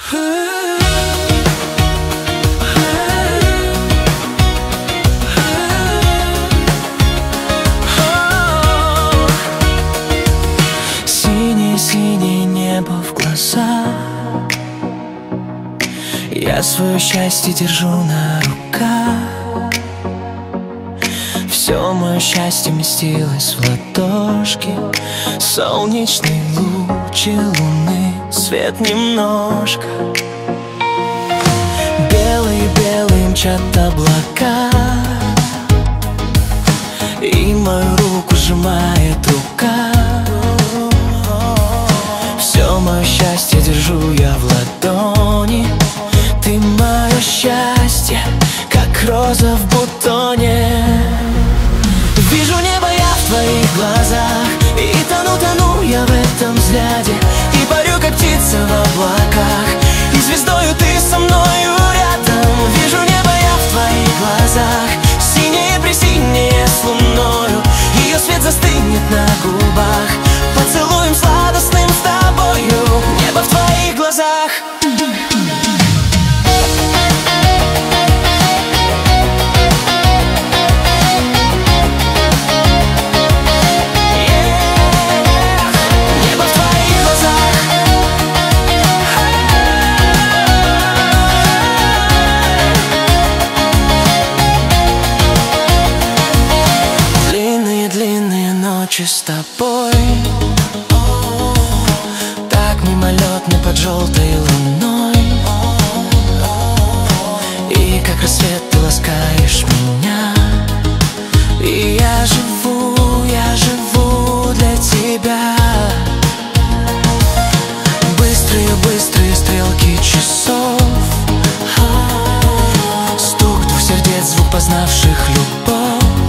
Синее-синее небо в глазах, я свое счастье держу на руках. Все мое счастье вместилось в ладошке. Солнечный луч и луны, свет немножко. Белые-белые мчат облака, и мою руку сжимает рука. Все мое счастье держу я в ладони. Ты мое счастье, как роза в бутоне. Вижу небо я в твоих глазах, и тону я в этом взгляде, и парю, как птица в облаках, и звездою ты со мною рядом. Вижу небо я в твоих глазах, синее-пресинее с луною, ее свет застынет на губах, поцелуем сладостным с тобою. Небо в твоих глазах. С тобой так мимолетно под желтой луной, и как рассвет ты ласкаешь меня, и я живу для тебя. Быстрые стрелки часов, стук двух сердец, звук познавших любовь.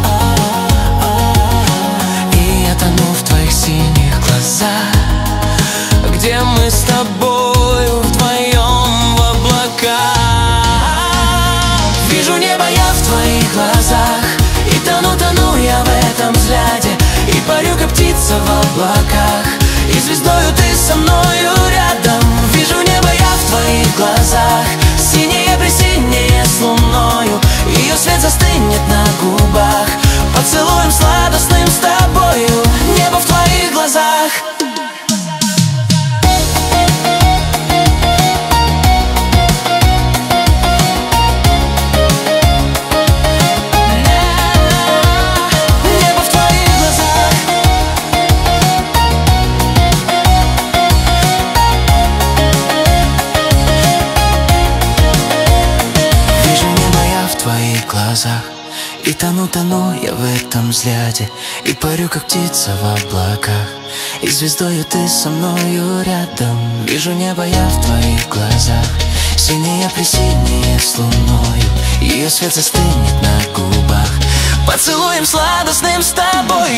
Синих глазах, где мы с тобою вдвоем в облаках. Вижу небо я в твоих глазах, и тону я в этом взгляде, и парю, как птица в облаках, и звездою ты со мною рядом. Вижу небо я в твоих глазах, синее-пресинее с луною, ее свет застынет на губах, поцелуем сладостным с тобою. Небо в твоих глазах. Небо в твоих глазах. Вижу небо я в твоих глазах, и тону я в этом взгляде, и парю, как птица в облаках, и звездою ты со мною рядом. Вижу небо я в твоих глазах, синее-пресинее с луною, ее свет застынет на губах, поцелуем сладостным с тобою.